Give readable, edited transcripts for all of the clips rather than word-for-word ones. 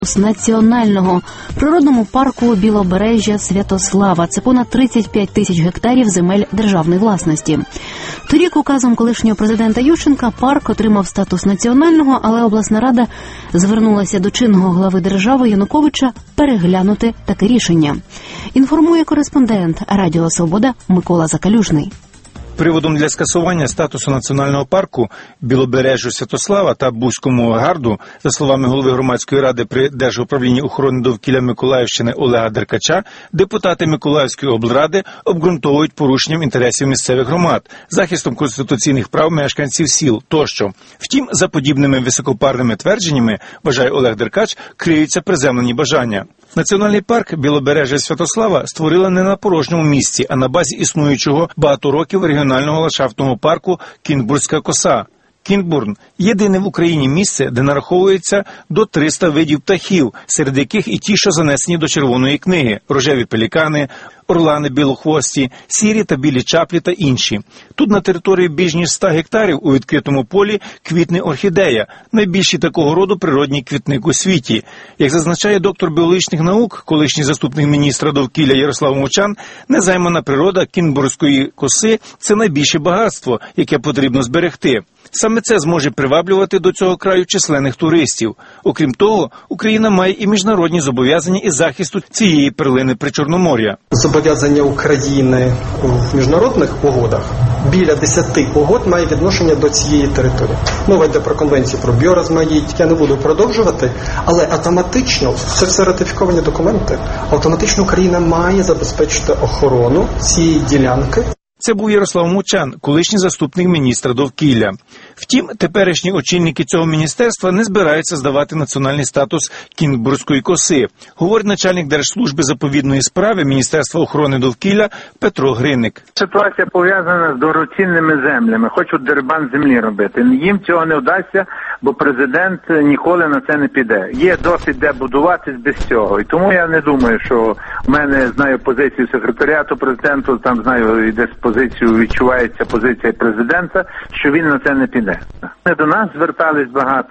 З національного природному парку Білобережжя Святослава. Це понад 35 тисяч гектарів земель державної власності. Торік указом колишнього президента Ющенка парк отримав статус національного, але обласна рада звернулася до чинного глави держави Януковича переглянути таке рішення. Інформує кореспондент Радіо Свобода Микола Закалюжний. Приводом для скасування статусу національного парку Білобережжю Святослава та Бузькому гарду, за словами голови громадської ради при Держуправлінні охорони довкілля Миколаївщини Олега Деркача, депутати Миколаївської облради обґрунтовують порушенням інтересів місцевих громад, захистом конституційних прав мешканців сіл тощо. Втім, за подібними високопарними твердженнями, вважає Олег Деркач, криються приземлені бажання. Національний парк Білобережжя Святослава створили не на порожньому місці, а на базі існуючого багато років регіонального ландшафтного парку Кінбурзька коса. Кінбурн – єдине в Україні місце, де нараховується до 300 видів птахів, серед яких і ті, що занесені до Червоної книги – рожеві пелікани, орлани білохвості, сірі та білі чаплі та інші. Тут на території більш ніж 100 гектарів у відкритому полі квітне орхідея – найбільший такого роду природній квітник у світі. Як зазначає доктор біологічних наук, колишній заступник міністра довкілля Ярослав Мовчан, незаймана природа Кінбурзької коси – це найбільше багатство, яке потрібно зберегти. Саме це зможе приваблювати до цього краю численних туристів. Окрім того, Україна має і міжнародні зобов'язання із захисту цієї перлини Причорномор'я. Зобов'язання України в міжнародних угодах, біля 10 угод має відношення до цієї території. Мова йде про конвенцію про біорозмаїття, я не буду продовжувати, але автоматично, це все ратифіковані документи, автоматично Україна має забезпечити охорону цієї ділянки. Це був Ярослав Мовчан, колишній заступник міністра довкілля. Втім, теперішні очільники цього міністерства не збираються здавати національний статус Кінбурзької коси, говорить начальник Держслужби заповідної справи Міністерства охорони довкілля Петро Гриник. Ситуація пов'язана з дорогоцінними землями, хочуть дерибан землі робити. Їм цього не вдасться, бо президент ніколи на це не піде. Є досить де будуватись без цього. І тому я не думаю, що в мене, знаю позицію секретаріату президенту, там знаю, і десь позицію відчувається позиція президента, що він на це не піде. Ми до нас звертались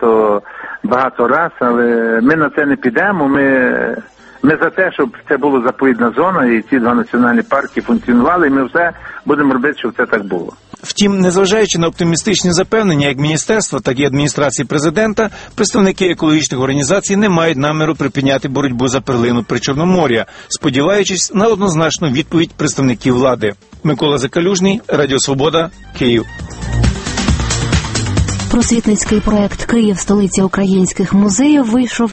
багато раз, але ми на це не підемо. Ми за те, щоб це була заповідна зона і ці два національні парки функціонували, і ми все будемо робити, щоб це так було. Втім, незважаючи на оптимістичні запевнення як міністерства, так і адміністрації президента, представники екологічних організацій не мають наміру припиняти боротьбу за перлину Причорномор'я, сподіваючись на однозначну відповідь представників влади. Микола Закалюжний, Радіо Свобода, Київ. Просвітницький проект «Київ – столиця українських музеїв» вийшов